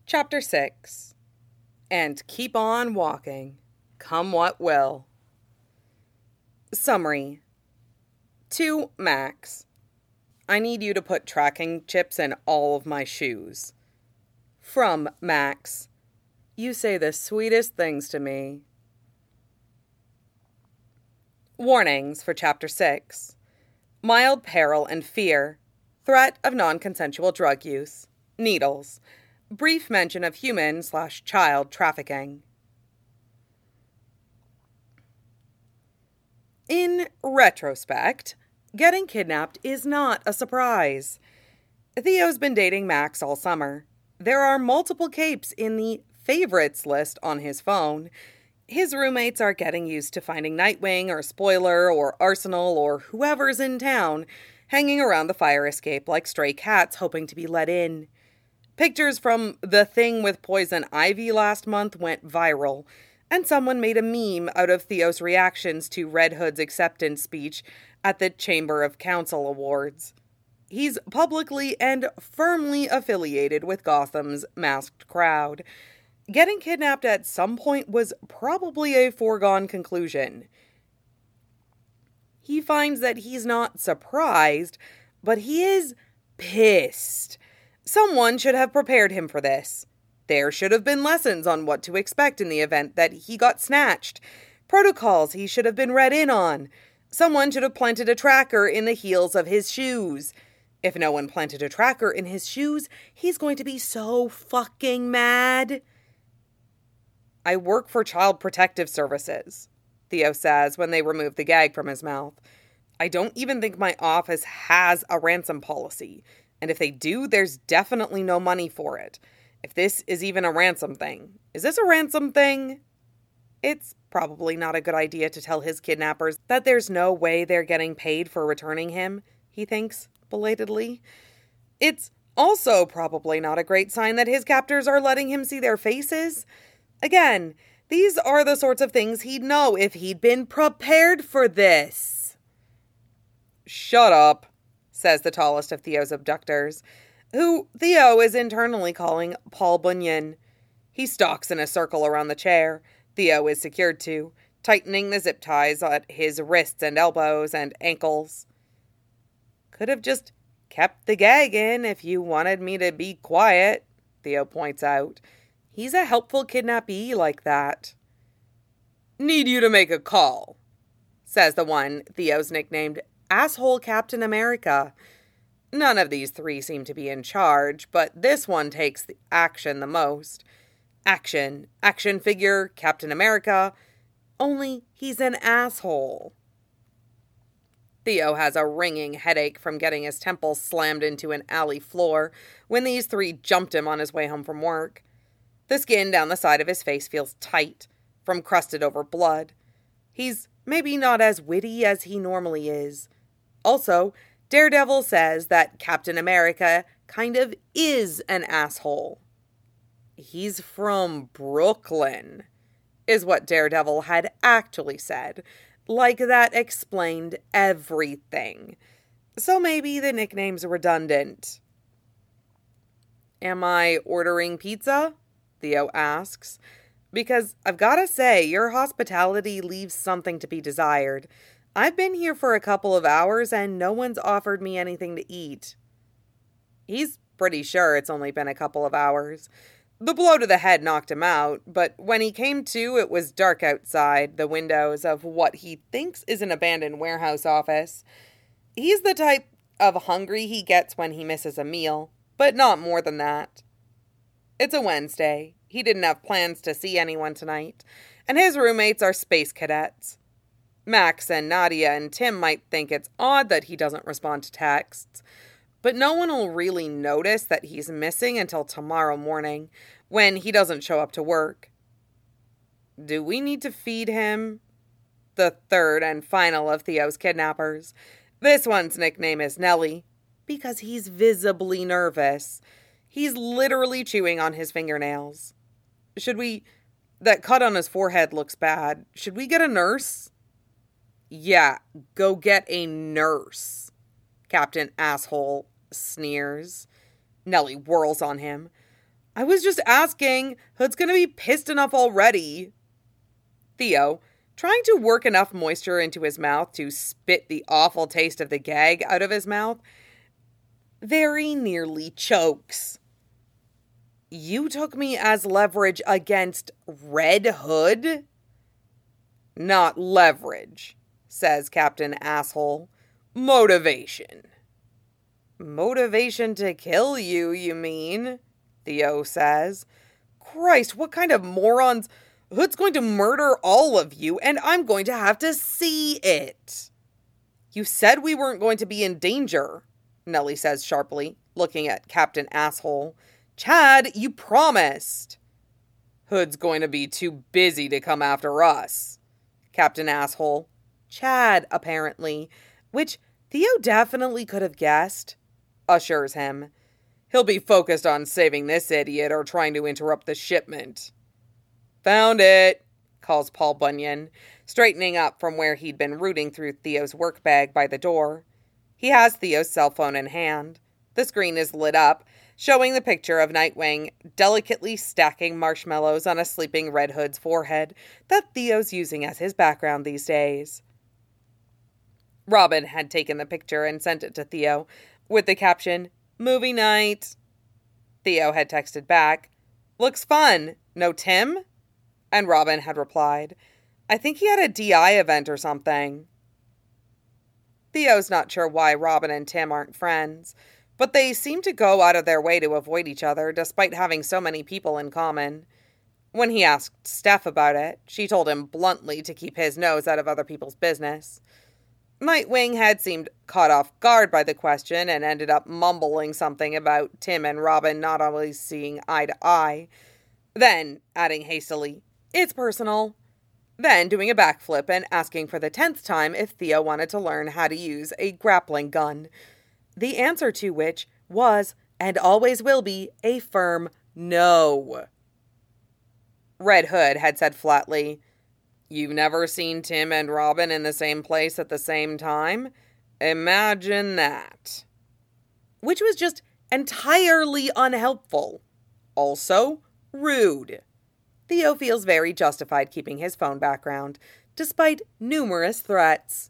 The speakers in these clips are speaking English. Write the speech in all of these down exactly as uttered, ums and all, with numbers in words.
Chapter six. And keep on walking, come what will. Summary. To Max. I need you to put tracking chips in all of my shoes. From Max. You say the sweetest things to me. Warnings for Chapter six. Mild peril and fear. Threat of non-consensual drug use. Needles. Brief mention of human slash child trafficking. In retrospect, getting kidnapped is not a surprise. Theo's been dating Max all summer. There are multiple capes in the favorites list on his phone. His roommates are getting used to finding Nightwing or Spoiler or Arsenal or whoever's in town hanging around the fire escape like stray cats hoping to be let in. Pictures from The Thing with Poison Ivy last month went viral, and someone made a meme out of Theo's reactions to Red Hood's acceptance speech at the Chamber of Council Awards. He's publicly and firmly affiliated with Gotham's masked crowd. Getting kidnapped at some point was probably a foregone conclusion. He finds that he's not surprised, but he is pissed. Someone should have prepared him for this. There should have been lessons on what to expect in the event that he got snatched. Protocols he should have been read in on. Someone should have planted a tracker in the heels of his shoes. If no one planted a tracker in his shoes, he's going to be so fucking mad. I work for Child Protective Services, Theo says when they remove the gag from his mouth. I don't even think my office has a ransom policy. And if they do, there's definitely no money for it. If this is even a ransom thing. Is this a ransom thing? It's probably not a good idea to tell his kidnappers that there's no way they're getting paid for returning him, he thinks, belatedly. It's also probably not a great sign that his captors are letting him see their faces. Again, these are the sorts of things he'd know if he'd been prepared for this. Shut up, says the tallest of Theo's abductors, who Theo is internally calling Paul Bunyan. He stalks in a circle around the chair Theo is secured to, tightening the zip ties at his wrists and elbows and ankles. Could have just kept the gag in if you wanted me to be quiet, Theo points out. He's a helpful kidnappee like that. Need you to make a call, says the one Theo's nicknamed Asshole Captain America. None of these three seem to be in charge, but this one takes the action the most. Action, action figure, Captain America, only he's an asshole. Theo has a ringing headache from getting his temple slammed into an alley floor when these three jumped him on his way home from work. The skin down the side of his face feels tight, from crusted over blood. He's maybe not as witty as he normally is. Also, Daredevil says that Captain America kind of is an asshole. He's from Brooklyn, is what Daredevil had actually said. Like that explained everything. So maybe the nickname's redundant. Am I ordering pizza? Theo asks. Because I've got to say, your hospitality leaves something to be desired. I've been here for a couple of hours and no one's offered me anything to eat. He's pretty sure it's only been a couple of hours. The blow to the head knocked him out, but when he came to, it was dark outside the windows of what he thinks is an abandoned warehouse office. He's the type of hungry he gets when he misses a meal, but not more than that. It's a Wednesday. He didn't have plans to see anyone tonight, and his roommates are space cadets. Max and Nadia and Tim might think it's odd that he doesn't respond to texts, but no one will really notice that he's missing until tomorrow morning, when he doesn't show up to work. Do we need to feed him? The third and final of Theo's kidnappers. This one's nickname is Nellie, because he's visibly nervous. He's literally chewing on his fingernails. Should we... That cut on his forehead looks bad. Should we get a nurse? Yeah, go get a nurse. Captain Asshole sneers. Nellie whirls on him. I was just asking. Hood's gonna be pissed enough already. Theo, trying to work enough moisture into his mouth to spit the awful taste of the gag out of his mouth, very nearly chokes. You took me as leverage against Red Hood? Not leverage, says Captain Asshole. Motivation. Motivation to kill you, you mean? Theo says. Christ, what kind of morons? Hood's going to murder all of you, and I'm going to have to see it. You said we weren't going to be in danger, Nellie says sharply, looking at Captain Asshole. Chad, you promised. Hood's going to be too busy to come after us. Captain Asshole. Chad, apparently, which Theo definitely could have guessed, assures him. He'll be focused on saving this idiot or trying to interrupt the shipment. Found it, calls Paul Bunyan, straightening up from where he'd been rooting through Theo's work bag by the door. He has Theo's cell phone in hand. The screen is lit up, showing the picture of Nightwing delicately stacking marshmallows on a sleeping Red Hood's forehead that Theo's using as his background these days. Robin had taken the picture and sent it to Theo, with the caption, Movie night. Theo had texted back, Looks fun. No Tim? And Robin had replied, I think he had a D I event or something. Theo's not sure why Robin and Tim aren't friends, but they seem to go out of their way to avoid each other despite having so many people in common. When he asked Steph about it, she told him bluntly to keep his nose out of other people's business. Nightwing had seemed caught off guard by the question and ended up mumbling something about Tim and Robin not always seeing eye to eye, then adding hastily, It's personal. Then doing a backflip and asking for the tenth time if Theo wanted to learn how to use a grappling gun. The answer to which was, and always will be, a firm no. Red Hood had said flatly, You've never seen Tim and Robin in the same place at the same time? Imagine that. Which was just entirely unhelpful. Also, rude. Theo feels very justified keeping his phone background, despite numerous threats.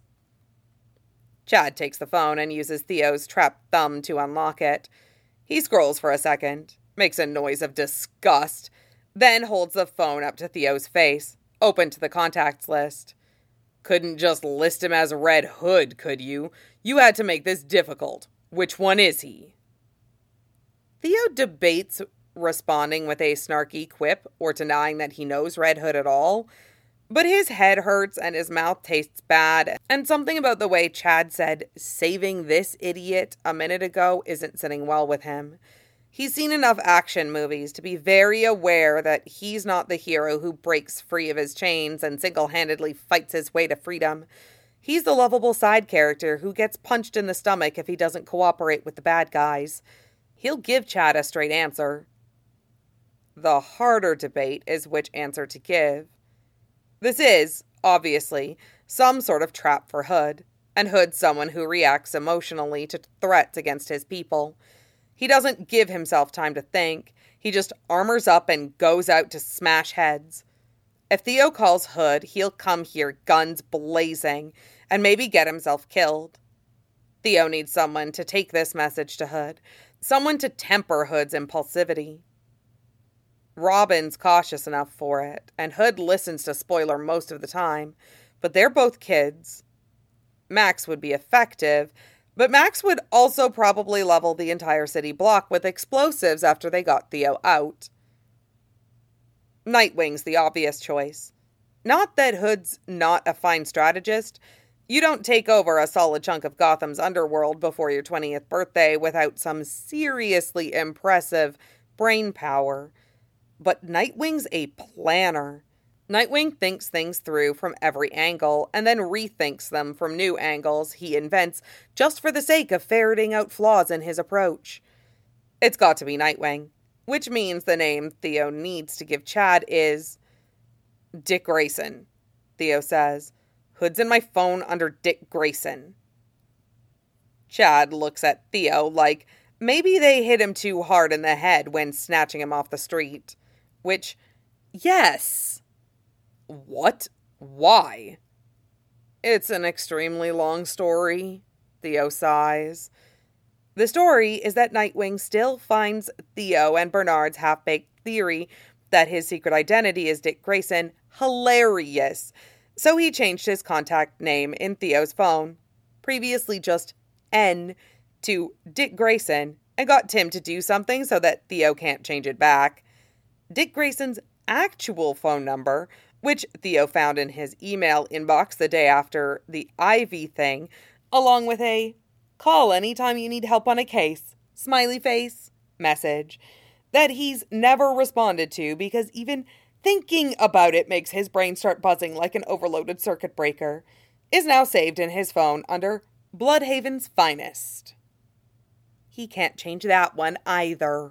Chad takes the phone and uses Theo's trapped thumb to unlock it. He scrolls for a second, makes a noise of disgust, then holds the phone up to Theo's face, open to the contacts list. Couldn't just list him as Red Hood, could you? You had to make this difficult. Which one is he? Theo debates responding with a snarky quip or denying that he knows Red Hood at all, but his head hurts and his mouth tastes bad, and something about the way Chad said, saving this idiot a minute ago isn't sitting well with him. He's seen enough action movies to be very aware that he's not the hero who breaks free of his chains and single-handedly fights his way to freedom. He's the lovable side character who gets punched in the stomach if he doesn't cooperate with the bad guys. He'll give Chad a straight answer. The harder debate is which answer to give. This is, obviously, some sort of trap for Hood, and Hood's someone who reacts emotionally to threats against his people. He doesn't give himself time to think. He just armors up and goes out to smash heads. If Theo calls Hood, he'll come here guns blazing and maybe get himself killed. Theo needs someone to take this message to Hood, someone to temper Hood's impulsivity. Robin's cautious enough for it, and Hood listens to Spoiler most of the time, but they're both kids. Max would be effective, but Max would also probably level the entire city block with explosives after they got Theo out. Nightwing's the obvious choice. Not that Hood's not a fine strategist. You don't take over a solid chunk of Gotham's underworld before your twentieth birthday without some seriously impressive brain power. But Nightwing's a planner. Nightwing thinks things through from every angle and then rethinks them from new angles he invents just for the sake of ferreting out flaws in his approach. It's got to be Nightwing, which means the name Theo needs to give Chad is Dick Grayson, Theo says. Hood's in my phone under Dick Grayson. Chad looks at Theo like, Maybe they hit him too hard in the head when snatching him off the street. Which, yes. What? Why? It's an extremely long story, Theo sighs. The story is that Nightwing still finds Theo and Bernard's half-baked theory that his secret identity is Dick Grayson hilarious, so he changed his contact name in Theo's phone, previously just N, to Dick Grayson, and got Tim to do something so that Theo can't change it back. Dick Grayson's actual phone number, which Theo found in his email inbox the day after the Ivy thing, along with a call anytime you need help on a case, smiley face, message, that he's never responded to because even thinking about it makes his brain start buzzing like an overloaded circuit breaker, is now saved in his phone under Bloodhaven's finest. He can't change that one either.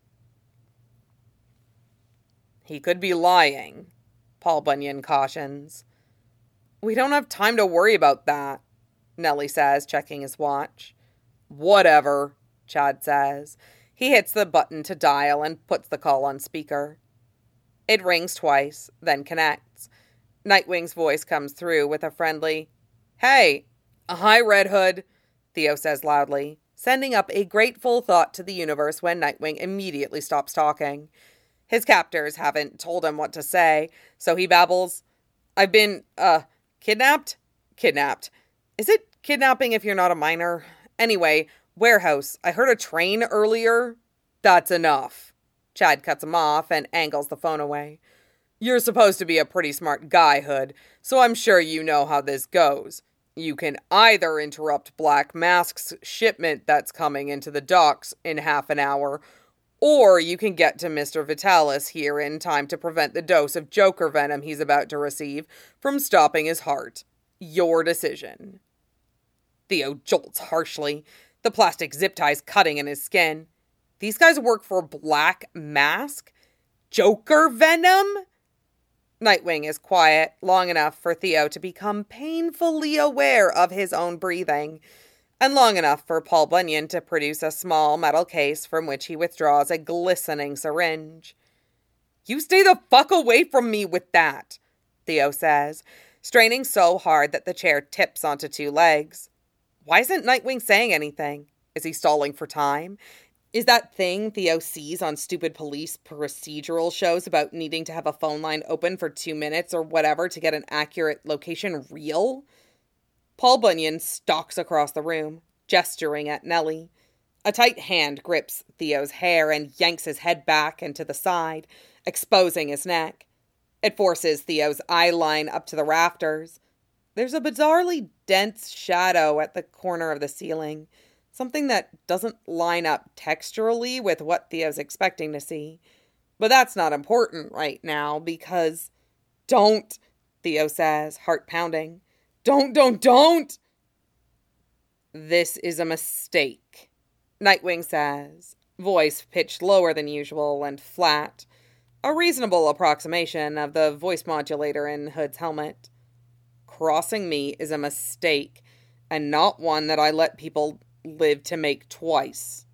He could be lying, Paul Bunyan cautions. We don't have time to worry about that, Nellie says, checking his watch. Whatever, Chad says. He hits the button to dial and puts the call on speaker. It rings twice, then connects. Nightwing's voice comes through with a friendly, Hey, hi, Red Hood, Theo says loudly, sending up a grateful thought to the universe when Nightwing immediately stops talking. His captors haven't told him what to say, so he babbles, I've been, uh, kidnapped? Kidnapped. Is it kidnapping if you're not a minor? Anyway, warehouse. I heard a train earlier. That's enough. Chad cuts him off and angles the phone away. You're supposed to be a pretty smart guy, Hood, so I'm sure you know how this goes. You can either interrupt Black Mask's shipment that's coming into the docks in half an hour, or you can get to Mister Vitalis here in time to prevent the dose of Joker venom he's about to receive from stopping his heart. Your decision. Theo jolts harshly, the plastic zip ties cutting in his skin. These guys work for Black Mask? Joker venom? Nightwing is quiet long enough for Theo to become painfully aware of his own breathing, and long enough for Paul Bunyan to produce a small metal case from which he withdraws a glistening syringe. You stay the fuck away from me with that, Theo says, straining so hard that the chair tips onto two legs. Why isn't Nightwing saying anything? Is he stalling for time? Is that thing Theo sees on stupid police procedural shows about needing to have a phone line open for two minutes or whatever to get an accurate location real? Paul Bunyan stalks across the room, gesturing at Nellie. A tight hand grips Theo's hair and yanks his head back and to the side, exposing his neck. It forces Theo's eye line up to the rafters. There's a bizarrely dense shadow at the corner of the ceiling, something that doesn't line up texturally with what Theo's expecting to see. But that's not important right now because... Don't, Theo says, heart pounding. Don't, don't, don't! This is a mistake, Nightwing says, voice pitched lower than usual and flat, a reasonable approximation of the voice modulator in Hood's helmet. Crossing me is a mistake, and not one that I let people live to make twice.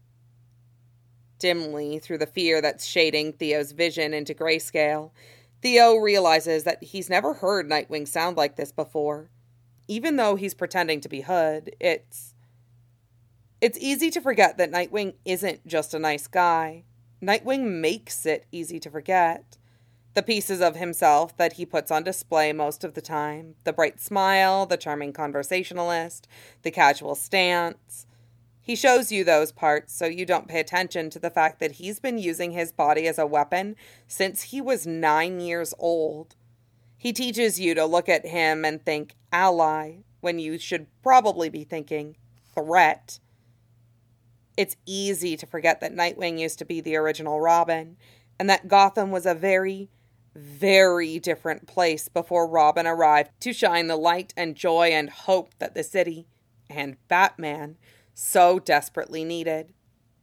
Dimly, through the fear that's shading Theo's vision into grayscale, Theo realizes that he's never heard Nightwing sound like this before. Even though he's pretending to be Hood, it's... It's easy to forget that Nightwing isn't just a nice guy. Nightwing makes it easy to forget. The pieces of himself that he puts on display most of the time, the bright smile, the charming conversationalist, the casual stance. He shows you those parts so you don't pay attention to the fact that he's been using his body as a weapon since he was nine years old. He teaches you to look at him and think ally when you should probably be thinking threat. It's easy to forget that Nightwing used to be the original Robin, and that Gotham was a very, very different place before Robin arrived to shine the light and joy and hope that the city, and Batman, so desperately needed.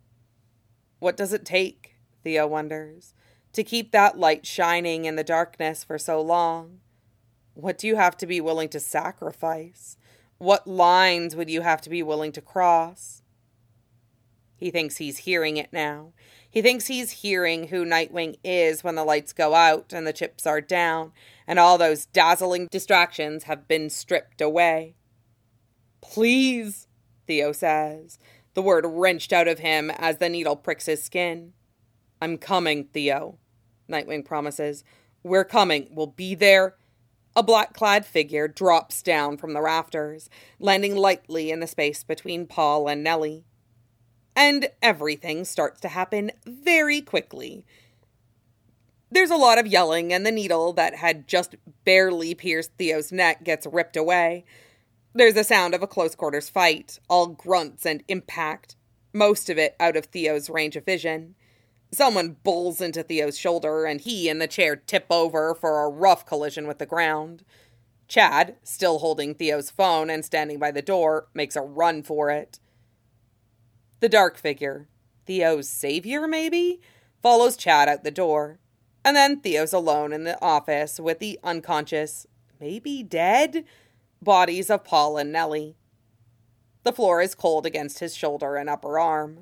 What does it take, Theo wonders, to keep that light shining in the darkness for so long? What do you have to be willing to sacrifice? What lines would you have to be willing to cross? He thinks he's hearing it now. He thinks he's hearing who Nightwing is when the lights go out and the chips are down and all those dazzling distractions have been stripped away. "Please," Theo says, the word wrenched out of him as the needle pricks his skin. "I'm coming, Theo," Nightwing promises. "We're coming. We'll be there." A black-clad figure drops down from the rafters, landing lightly in the space between Paul and Nellie. And everything starts to happen very quickly. There's a lot of yelling, and the needle that had just barely pierced Theo's neck gets ripped away. There's the sound of a close-quarters fight, all grunts and impact, most of it out of Theo's range of vision. Someone bowls into Theo's shoulder, and he and the chair tip over for a rough collision with the ground. Chad, still holding Theo's phone and standing by the door, makes a run for it. The dark figure, Theo's savior maybe, follows Chad out the door. And then Theo's alone in the office with the unconscious, maybe dead, bodies of Paul and Nellie. The floor is cold against his shoulder and upper arm.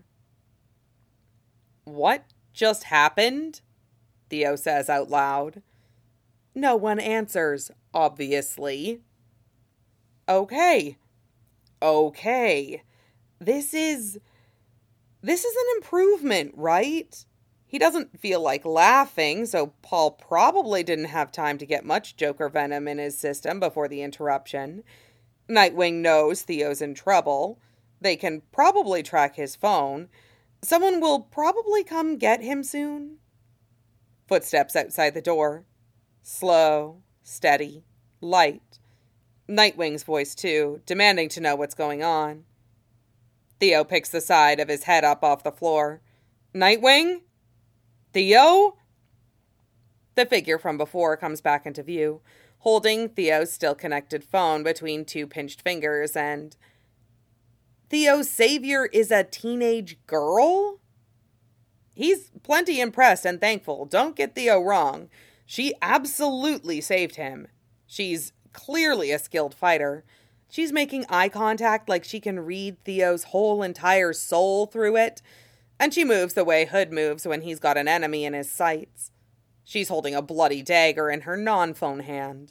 "What just happened?" Theo says out loud. No one answers, obviously. Okay. Okay. This is... This is an improvement, right? He doesn't feel like laughing, so Paul probably didn't have time to get much Joker venom in his system before the interruption. Nightwing knows Theo's in trouble. They can probably track his phone. Someone will probably come get him soon. Footsteps outside the door. Slow, steady, light. Nightwing's voice, too, demanding to know what's going on. Theo picks the side of his head up off the floor. "Nightwing? Theo?" The figure from before comes back into view, holding Theo's still-connected phone between two pinched fingers, and... Theo's savior is a teenage girl? He's plenty impressed and thankful, don't get Theo wrong. She absolutely saved him. She's clearly a skilled fighter. She's making eye contact like she can read Theo's whole entire soul through it, and she moves the way Hood moves when he's got an enemy in his sights. She's holding a bloody dagger in her non-phone hand.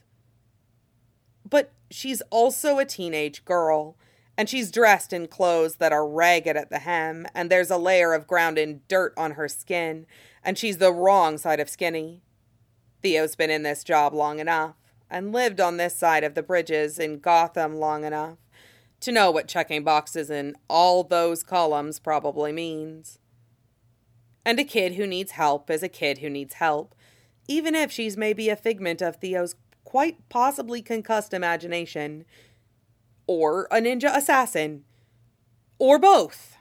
But she's also a teenage girl, and she's dressed in clothes that are ragged at the hem, and there's a layer of ground-in dirt on her skin, and she's the wrong side of skinny. Theo's been in this job long enough, and lived on this side of the bridges in Gotham long enough, to know what checking boxes in all those columns probably means. And a kid who needs help is a kid who needs help, even if she's maybe a figment of Theo's quite possibly concussed imagination. Or a ninja assassin. Or both.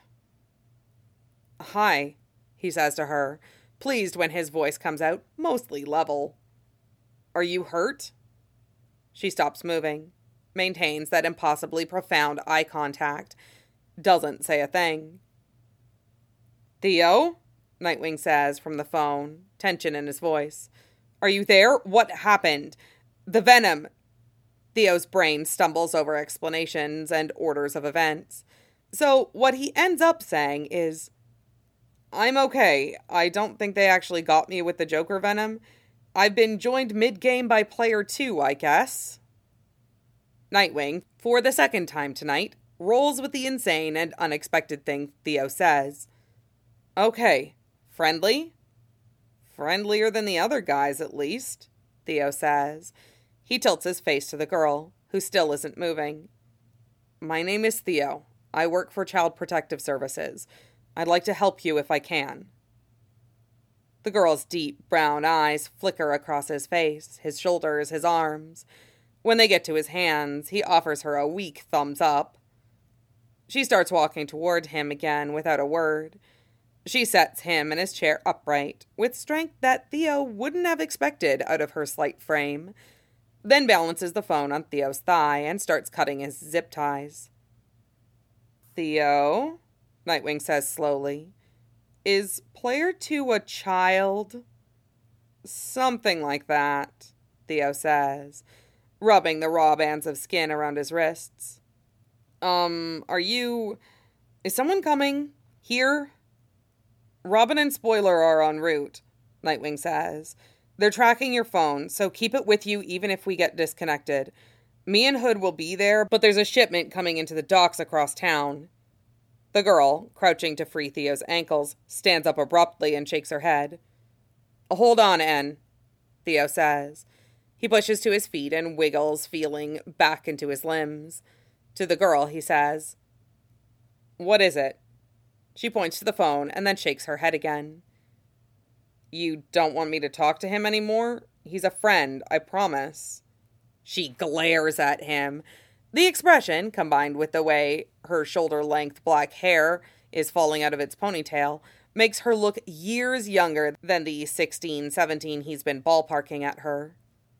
"Hi," he says to her, pleased when his voice comes out, mostly level. "Are you hurt?" She stops moving, maintains that impossibly profound eye contact, doesn't say a thing. "Theo?" Nightwing says from the phone, tension in his voice. "Are you there? What happened? The venom..." Theo's brain stumbles over explanations and orders of events. So what he ends up saying is, "I'm okay. I don't think they actually got me with the Joker venom. I've been joined mid-game by player two, I guess." Nightwing, for the second time tonight, rolls with the insane and unexpected thing Theo says. "Okay. Friendly?" "Friendlier than the other guys, at least," Theo says. He tilts his face to the girl, who still isn't moving. "My name is Theo. I work for Child Protective Services. I'd like to help you if I can." The girl's deep brown eyes flicker across his face, his shoulders, his arms. When they get to his hands, he offers her a weak thumbs up. She starts walking toward him again without a word. She sets him in his chair upright, with strength that Theo wouldn't have expected out of her slight frame, then balances the phone on Theo's thigh and starts cutting his zip ties. "Theo," Nightwing says slowly, "is player two a child?" "Something like that," Theo says, rubbing the raw bands of skin around his wrists. Um, are you... Is someone coming? Here, Robin and Spoiler are en route, Nightwing says. They're tracking your phone, so keep it with you even if we get disconnected. Me and Hood will be there, but there's a shipment coming into the docks across town. The girl, crouching to free Theo's ankles, stands up abruptly and shakes her head. Hold on, En, Theo says. He pushes to his feet and wiggles, feeling back into his limbs. To the girl, he says, What is it? She points to the phone and then shakes her head again. You don't want me to talk to him anymore? He's a friend, I promise. She glares at him. The expression, combined with the way her shoulder-length black hair is falling out of its ponytail, makes her look years younger than the sixteen, seventeen he's been ballparking at her.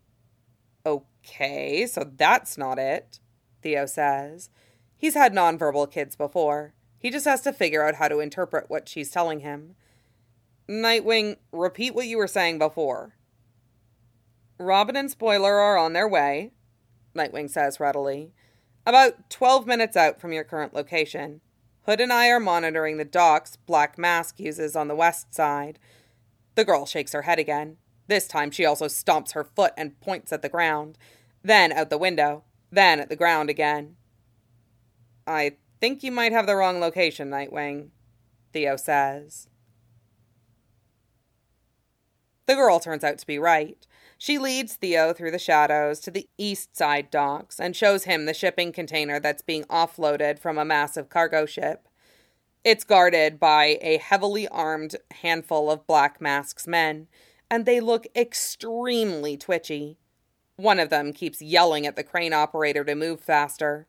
Okay, so that's not it, Theo says. He's had nonverbal kids before. He just has to figure out how to interpret what she's telling him. Nightwing, repeat what you were saying before. Robin and Spoiler are on their way, Nightwing says readily. About twelve minutes out from your current location. Hood and I are monitoring the docks Black Mask uses on the west side. The girl shakes her head again. This time she also stomps her foot and points at the ground. Then out the window. Then at the ground again. I think you might have the wrong location, Nightwing, Theo says. The girl turns out to be right. She leads Theo through the shadows to the east side docks and shows him the shipping container that's being offloaded from a massive cargo ship. It's guarded by a heavily armed handful of Black Mask's men, and they look extremely twitchy. One of them keeps yelling at the crane operator to move faster.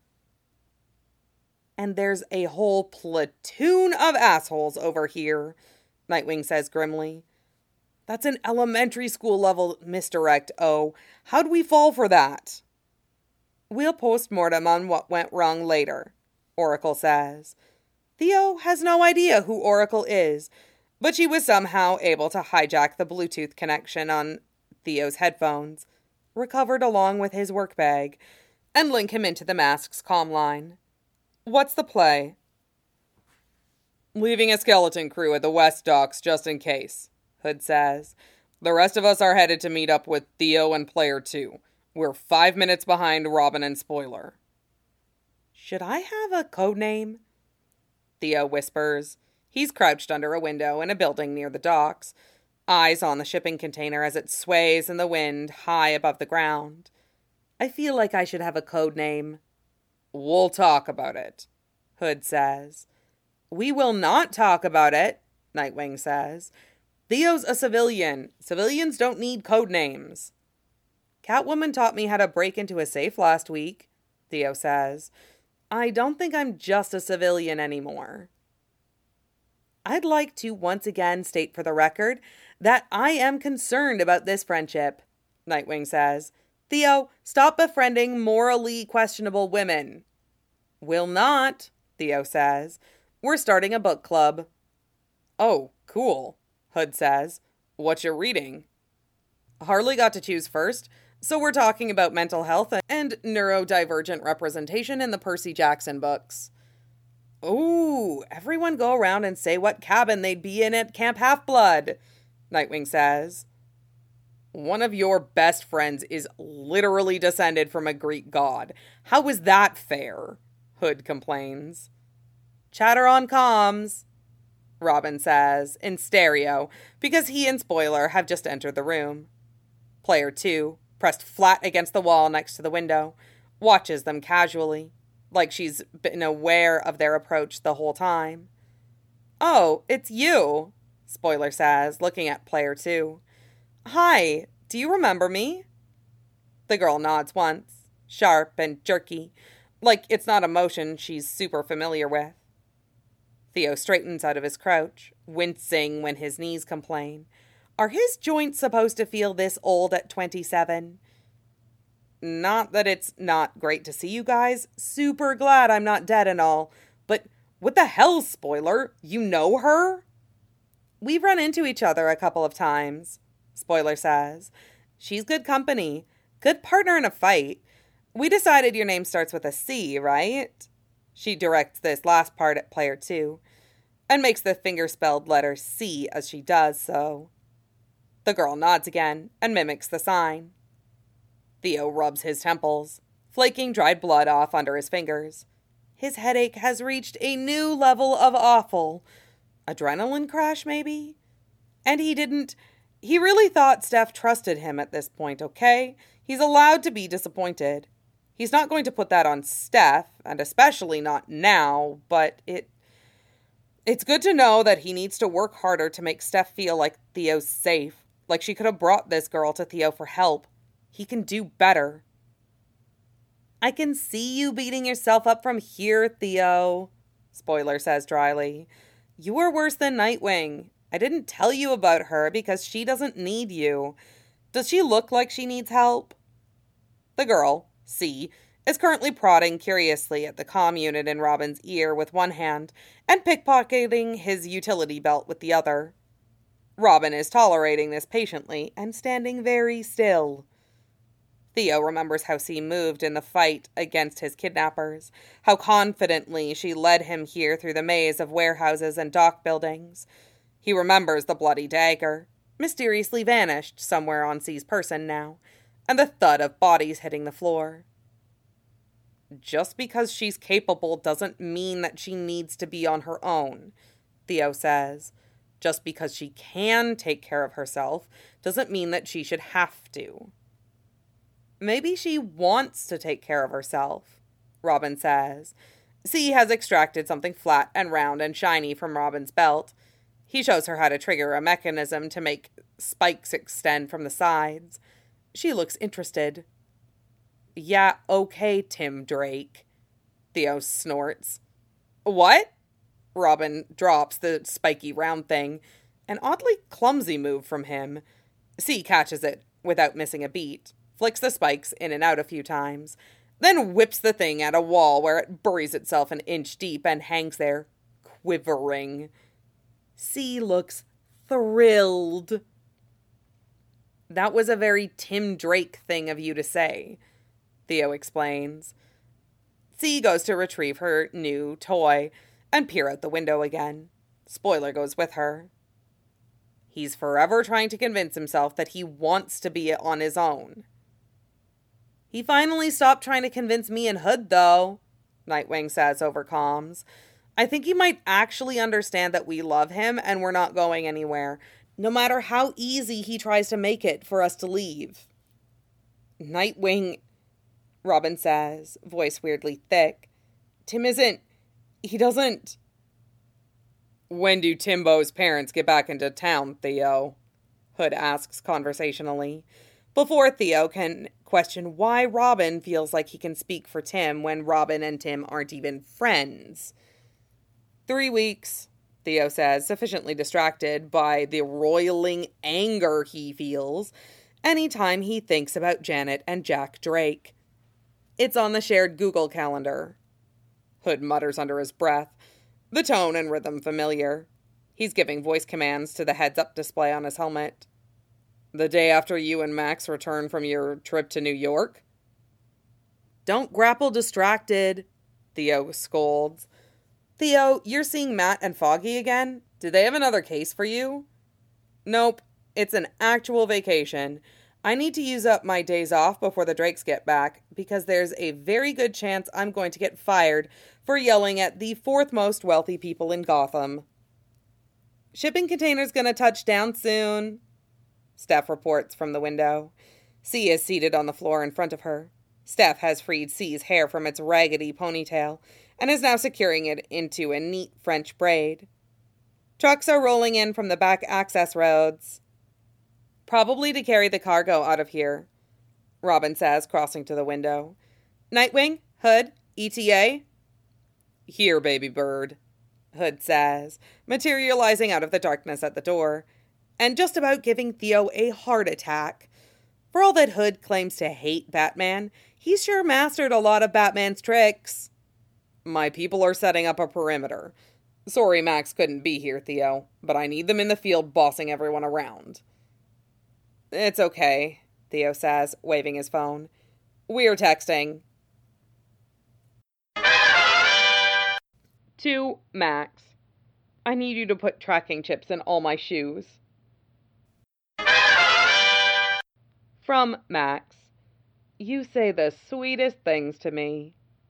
And there's a whole platoon of assholes over here, Nightwing says grimly. That's an elementary school level misdirect, oh. How'd we fall for that? We'll post-mortem on what went wrong later, Oracle says. Theo has no idea who Oracle is, but she was somehow able to hijack the Bluetooth connection on Theo's headphones, recovered along with his work bag, and link him into the Mask's comm line. What's the play? Leaving a skeleton crew at the West Docks just in case, Hood says. The rest of us are headed to meet up with Theo and Player two. We're five minutes behind Robin and Spoiler. Should I have a code name? Theo whispers. He's crouched under a window in a building near the docks, eyes on the shipping container as it sways in the wind high above the ground. I feel like I should have a code name. We'll talk about it, Hood says. We will not talk about it, Nightwing says. Theo's a civilian. Civilians don't need code names. Catwoman taught me how to break into a safe last week, Theo says. I don't think I'm just a civilian anymore. I'd like to once again state for the record that I am concerned about this friendship, Nightwing says. Theo, stop befriending morally questionable women. Will not, Theo says. We're starting a book club. Oh, cool, Hood says. What you reading? Harley got to choose first, so we're talking about mental health and neurodivergent representation in the Percy Jackson books. Ooh, everyone go around and say what cabin they'd be in at Camp Half-Blood, Nightwing says. One of your best friends is literally descended from a Greek god. How is that fair? Hood complains. Chatter on comms, Robin says, in stereo, because he and Spoiler have just entered the room. Player two, pressed flat against the wall next to the window, watches them casually, like she's been aware of their approach the whole time. Oh, it's you, Spoiler says, looking at Player two. Hi, do you remember me? The girl nods once, sharp and jerky, like it's not a motion she's super familiar with. Theo straightens out of his crouch, wincing when his knees complain. Are his joints supposed to feel this old at twenty-seven? Not that it's not great to see you guys. Super glad I'm not dead and all. But what the hell, Spoiler? You know her? We've run into each other a couple of times, Spoiler says. She's good company. Good partner in a fight. We decided your name starts with a C, right? She directs this last part at Player two. and makes the finger-spelled letter C as she does so. The girl nods again and mimics the sign. Theo rubs his temples, flaking dried blood off under his fingers. His headache has reached a new level of awful. Adrenaline crash, maybe? And he didn't... He really thought Steph trusted him at this point, okay? He's allowed to be disappointed. He's not going to put that on Steph, and especially not now, but it... It's good to know that he needs to work harder to make Steph feel like Theo's safe, like she could have brought this girl to Theo for help. He can do better. I can see you beating yourself up from here, Theo, Spoiler says dryly. You are worse than Nightwing. I didn't tell you about her because she doesn't need you. Does she look like she needs help? The girl, C, is currently prodding curiously at the comm unit in Robin's ear with one hand and pickpocketing his utility belt with the other. Robin is tolerating this patiently and standing very still. Theo remembers how C moved in the fight against his kidnappers, how confidently she led him here through the maze of warehouses and dock buildings. He remembers the bloody dagger, mysteriously vanished somewhere on C's person now, and the thud of bodies hitting the floor. Just because she's capable doesn't mean that she needs to be on her own, Theo says. Just because she can take care of herself doesn't mean that she should have to. Maybe she wants to take care of herself, Robin says. C has extracted something flat and round and shiny from Robin's belt. He shows her how to trigger a mechanism to make spikes extend from the sides. She looks interested. Yeah, okay, Tim Drake, Theo snorts. What? Robin drops the spiky round thing, an oddly clumsy move from him. C catches it without missing a beat, flicks the spikes in and out a few times, then whips the thing at a wall where it buries itself an inch deep and hangs there, quivering. C looks thrilled. That was a very Tim Drake thing of you to say, Theo explains. C goes to retrieve her new toy and peer out the window again. Spoiler goes with her. He's forever trying to convince himself that he wants to be on his own. He finally stopped trying to convince me and Hood, though, Nightwing says over comms. I think he might actually understand that we love him and we're not going anywhere, no matter how easy he tries to make it for us to leave. Nightwing, Robin says, voice weirdly thick. Tim isn't... He doesn't... When do Timbo's parents get back into town, Theo? Hood asks conversationally, before Theo can question why Robin feels like he can speak for Tim when Robin and Tim aren't even friends. Three weeks, Theo says, sufficiently distracted by the roiling anger he feels anytime he thinks about Janet and Jack Drake. It's on the shared Google Calendar. Hood mutters under his breath, the tone and rhythm familiar. He's giving voice commands to the heads-up display on his helmet. The day after you and Max return from your trip to New York? Don't grapple distracted, Theo scolds. Theo, you're seeing Matt and Foggy again? Did they have another case for you? Nope, it's an actual vacation. I need to use up my days off before the Drakes get back, because there's a very good chance I'm going to get fired for yelling at the fourth most wealthy people in Gotham. Shipping container's gonna touch down soon, Steph reports from the window. C is seated on the floor in front of her. Steph has freed C's hair from its raggedy ponytail and is now securing it into a neat French braid. Trucks are rolling in from the back access roads. Probably to carry the cargo out of here, Robin says, crossing to the window. Nightwing, Hood, E T A? Here, baby bird, Hood says, materializing out of the darkness at the door, and just about giving Theo a heart attack. For all that Hood claims to hate Batman, he's sure mastered a lot of Batman's tricks. My people are setting up a perimeter. Sorry Max couldn't be here, Theo, but I need them in the field bossing everyone around. It's okay, Theo says, waving his phone. We're texting. To Max. I need you to put tracking chips in all my shoes. From Max. You say the sweetest things to me.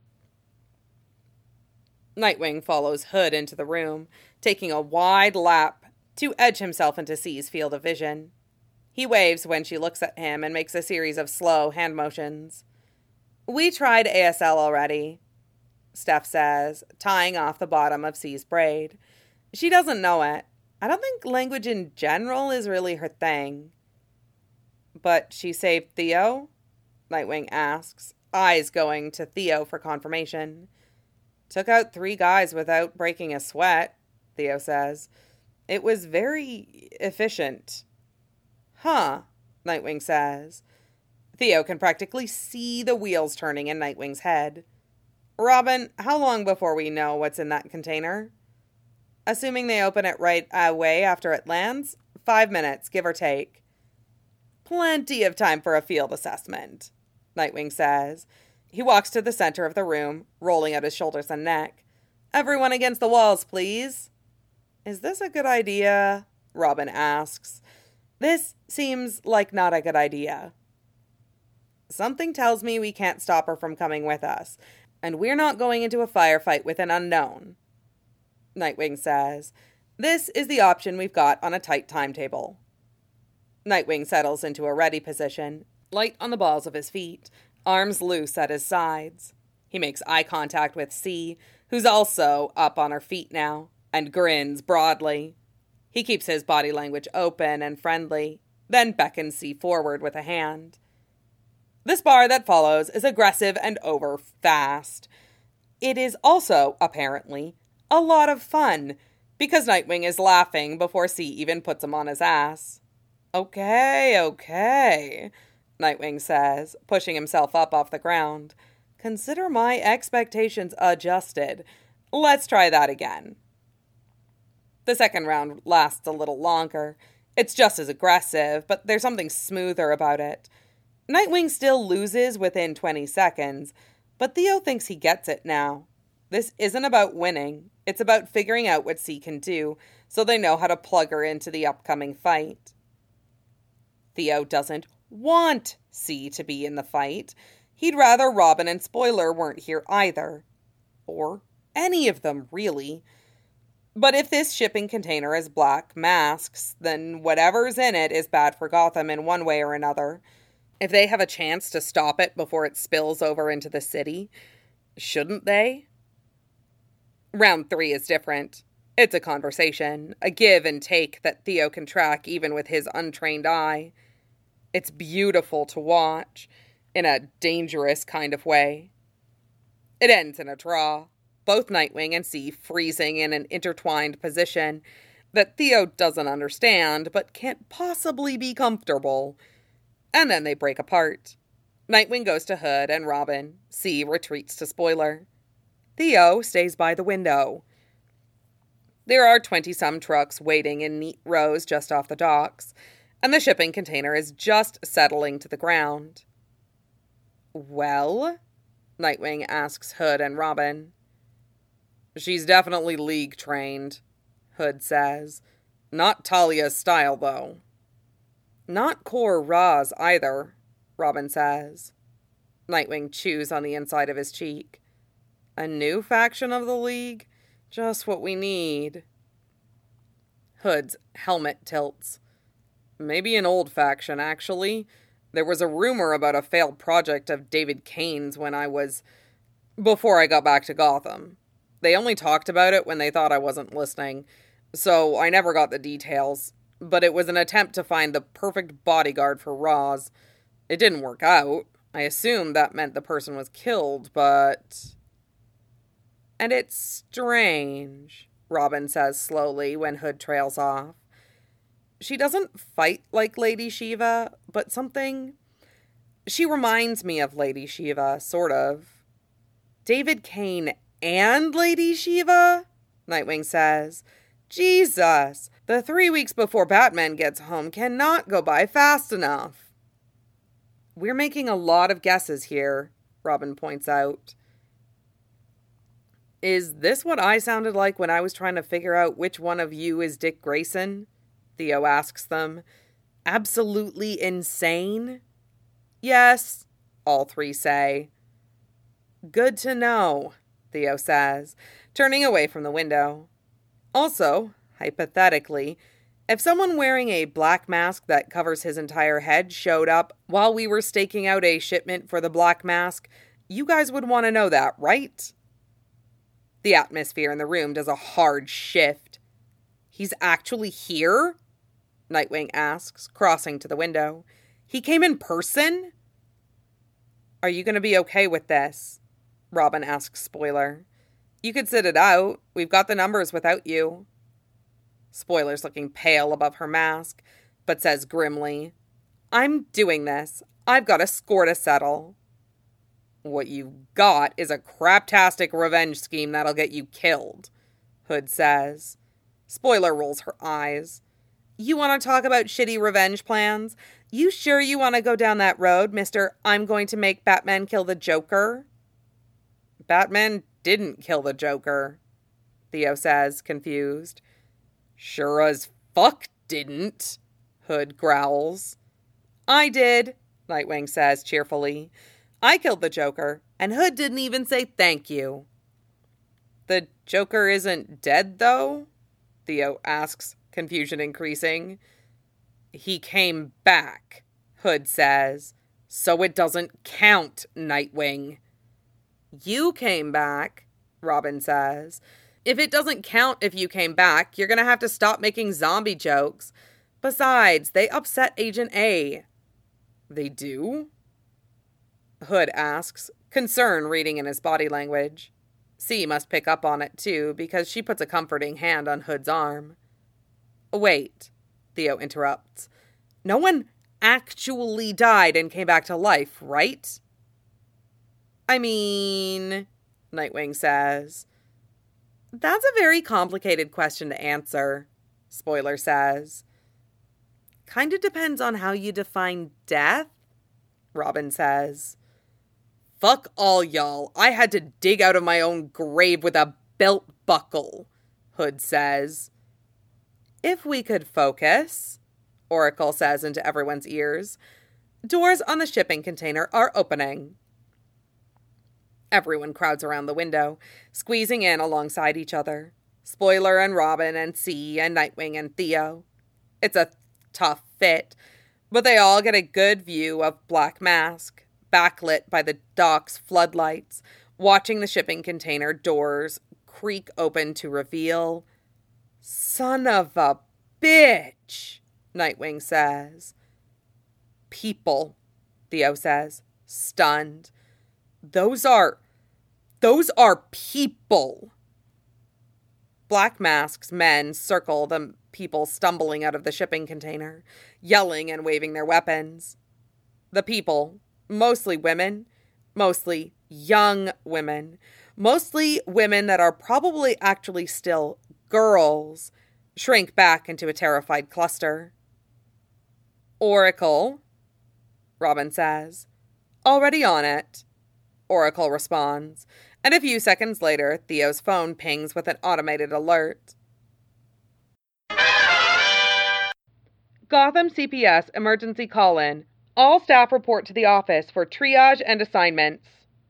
Nightwing follows Hood into the room, taking a wide lap to edge himself into C's field of vision. He waves when she looks at him and makes a series of slow hand motions. We tried A S L already, Steph says, tying off the bottom of C's braid. She doesn't know it. I don't think language in general is really her thing. But she saved Theo? Nightwing asks, eyes going to Theo for confirmation. Took out three guys without breaking a sweat, Theo says. It was very efficient. Huh, Nightwing says. Theo can practically see the wheels turning in Nightwing's head. Robin, how long before we know what's in that container? Assuming they open it right away after it lands, five minutes, give or take. Plenty of time for a field assessment, Nightwing says. He walks to the center of the room, rolling out his shoulders and neck. Everyone against the walls, please. Is this a good idea? Robin asks. This seems like not a good idea. Something tells me we can't stop her from coming with us, and we're not going into a firefight with an unknown, Nightwing says. This is the option we've got on a tight timetable. Nightwing settles into a ready position, light on the balls of his feet, arms loose at his sides. He makes eye contact with C, who's also up on her feet now, and grins broadly. He keeps his body language open and friendly, then beckons C forward with a hand. The spar that follows is aggressive and over fast. It is also, apparently, a lot of fun, because Nightwing is laughing before C even puts him on his ass. Okay, okay, Nightwing says, pushing himself up off the ground. Consider my expectations adjusted. Let's try that again. The second round lasts a little longer. It's just as aggressive, but there's something smoother about it. Nightwing still loses within twenty seconds, but Theo thinks he gets it now. This isn't about winning. It's about figuring out what C can do, so they know how to plug her into the upcoming fight. Theo doesn't want C to be in the fight. He'd rather Robin and Spoiler weren't here either. Or any of them, really. But if this shipping container is black masks, then whatever's in it is bad for Gotham in one way or another. If they have a chance to stop it before it spills over into the city, shouldn't they? Round three is different. It's a conversation, a give and take that Theo can track even with his untrained eye. It's beautiful to watch, in a dangerous kind of way. It ends in a draw, both Nightwing and C freezing in an intertwined position that Theo doesn't understand but can't possibly be comfortable. And then they break apart. Nightwing goes to Hood and Robin. C retreats to Spoiler. Theo stays by the window. There are twenty-some trucks waiting in neat rows just off the docks, and the shipping container is just settling to the ground. Well? Nightwing asks Hood and Robin. She's definitely League trained, Hood says. Not Talia's style, though. Not Core Ra's either, Robin says. Nightwing chews on the inside of his cheek. A new faction of the League? Just what we need. Hood's helmet tilts. Maybe an old faction, actually. There was a rumor about a failed project of David Kane's when I was... before I got back to Gotham. They only talked about it when they thought I wasn't listening, so I never got the details. But it was an attempt to find the perfect bodyguard for Ra's. It didn't work out. I assumed that meant the person was killed, but... And it's strange, Robin says slowly when Hood trails off. She doesn't fight like Lady Shiva, but something... She reminds me of Lady Shiva, sort of. David Kane and Lady Shiva? Nightwing says. Jesus! The three weeks before Batman gets home cannot go by fast enough. We're making a lot of guesses here, Robin points out. Is this what I sounded like when I was trying to figure out which one of you is Dick Grayson? Theo asks them. Absolutely insane? Yes, all three say. Good to know, Theo says, turning away from the window. Also, hypothetically, if someone wearing a black mask that covers his entire head showed up while we were staking out a shipment for the black mask, you guys would want to know that, right? The atmosphere in the room does a hard shift. He's actually here? Nightwing asks, crossing to the window. He came in person? Are you going to be okay with this? Robin asks Spoiler. You could sit it out. We've got the numbers without you. Spoiler's looking pale above her mask, but says grimly, I'm doing this. I've got a score to settle. What you've got is a craptastic revenge scheme that'll get you killed, Hood says. Spoiler rolls her eyes. You want to talk about shitty revenge plans? You sure you want to go down that road, Mister I'm going to make Batman kill the Joker? Batman didn't kill the Joker, Theo says, confused. Sure as fuck didn't, Hood growls. I did, Nightwing says cheerfully. I killed the Joker, and Hood didn't even say thank you. The Joker isn't dead, though? Theo asks, confusion increasing. He came back, Hood says. So it doesn't count, Nightwing. You came back, Robin says. If it doesn't count if you came back, you're going to have to stop making zombie jokes. Besides, they upset Agent A. They do? Hood asks, concern reading in his body language. C must pick up on it, too, because she puts a comforting hand on Hood's arm. Wait, Theo interrupts. No one actually died and came back to life, right? I mean, Nightwing says. That's a very complicated question to answer, Spoiler says. Kind of depends on how you define death, Robin says. Fuck all y'all. I had to dig out of my own grave with a belt buckle, Hood says. If we could focus, Oracle says into everyone's ears. Doors on the shipping container are opening. Everyone crowds around the window, squeezing in alongside each other. Spoiler and Robin and C and Nightwing and Theo. It's a tough fit, but they all get a good view of Black Mask, backlit by the dock's floodlights, watching the shipping container doors creak open to reveal... Son of a bitch, Nightwing says. People, Theo says, stunned. Those are, those are people. Black Mask's men circle the people stumbling out of the shipping container, yelling and waving their weapons. The people, mostly women, mostly young women, mostly women that are probably actually still girls, shrink back into a terrified cluster. Oracle, Robin says. Already on it, Oracle responds, and a few seconds later, Theo's phone pings with an automated alert. Gotham C P S emergency call-in. All staff report to the office for triage and assignments.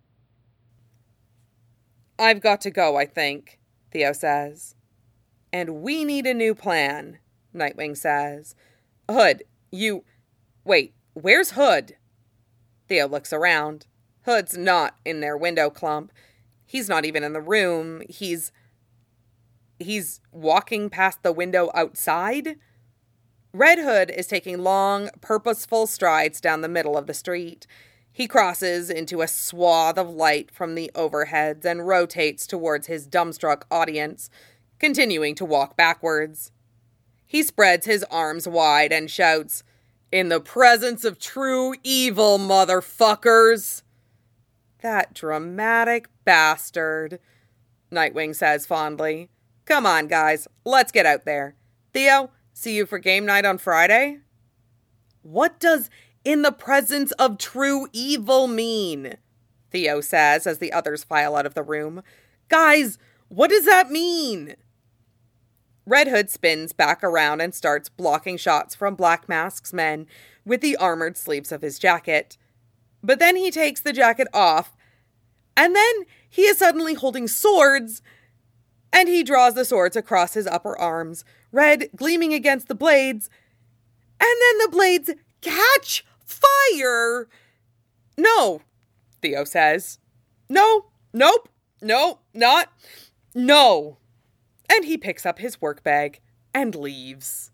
I've got to go, I think, Theo says. And we need a new plan, Nightwing says. Hood, you... Wait, where's Hood? Theo looks around. Hood's not in their window clump. He's not even in the room. He's... He's walking past the window outside? Red Hood is taking long, purposeful strides down the middle of the street. He crosses into a swath of light from the overheads and rotates towards his dumbstruck audience, continuing to walk backwards. He spreads his arms wide and shouts, "In the presence of true evil, motherfuckers!" That dramatic bastard, Nightwing says fondly. Come on, guys, let's get out there. Theo, see you for game night on Friday? What does "in the presence of true evil" mean? Theo says as the others file out of the room. Guys, what does that mean? Red Hood spins back around and starts blocking shots from Black Mask's men with the armored sleeves of his jacket. But then he takes the jacket off, and then he is suddenly holding swords, and he draws the swords across his upper arms, red gleaming against the blades, and then the blades catch fire. No, Theo says. No, nope, no, not, no. And he picks up his work bag and leaves.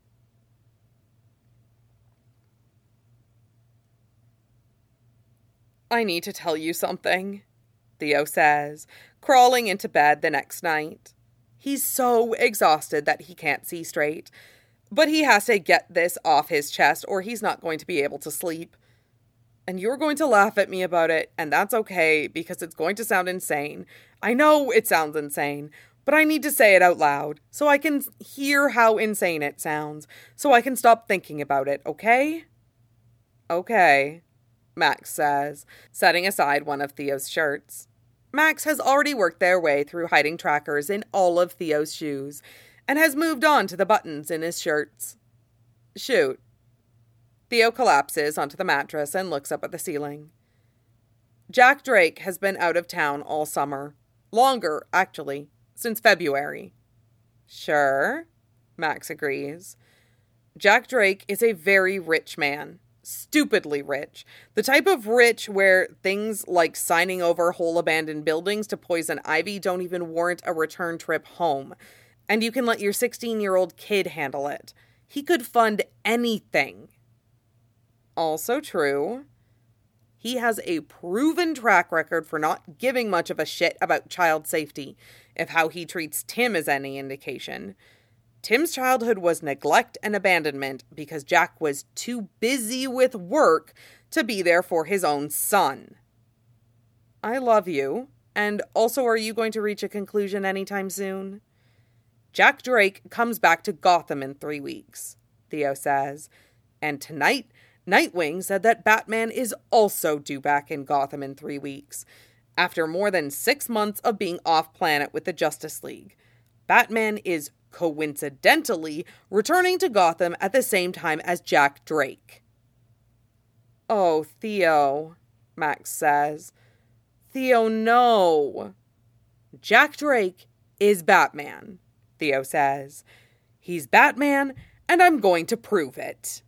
I need to tell you something, Theo says, crawling into bed the next night. He's so exhausted that he can't see straight, but he has to get this off his chest or he's not going to be able to sleep. And you're going to laugh at me about it, and that's okay because it's going to sound insane. I know it sounds insane, but I need to say it out loud so I can hear how insane it sounds, so I can stop thinking about it, okay? Okay, Max says, setting aside one of Theo's shirts. Max has already worked their way through hiding trackers in all of Theo's shoes and has moved on to the buttons in his shirts. Shoot. Theo collapses onto the mattress and looks up at the ceiling. Jack Drake has been out of town all summer. Longer, actually, since February. Sure, Max agrees. Jack Drake is a very rich man. Stupidly rich. The type of rich where things like signing over whole abandoned buildings to poison ivy don't even warrant a return trip home. And you can let your sixteen-year-old kid handle it. He could fund anything. Also true. He has a proven track record for not giving much of a shit about child safety, if how he treats Tim is any indication. Tim's childhood was neglect and abandonment because Jack was too busy with work to be there for his own son. I love you. And also, are you going to reach a conclusion anytime soon? Jack Drake comes back to Gotham in three weeks, Theo says. And tonight, Nightwing said that Batman is also due back in Gotham in three weeks, after more than six months of being off-planet with the Justice League. Batman is coincidentally returning to Gotham at the same time as Jack Drake. Oh, Theo, Max says. Theo, no. Jack Drake is Batman, Theo says. He's Batman, and I'm going to prove it.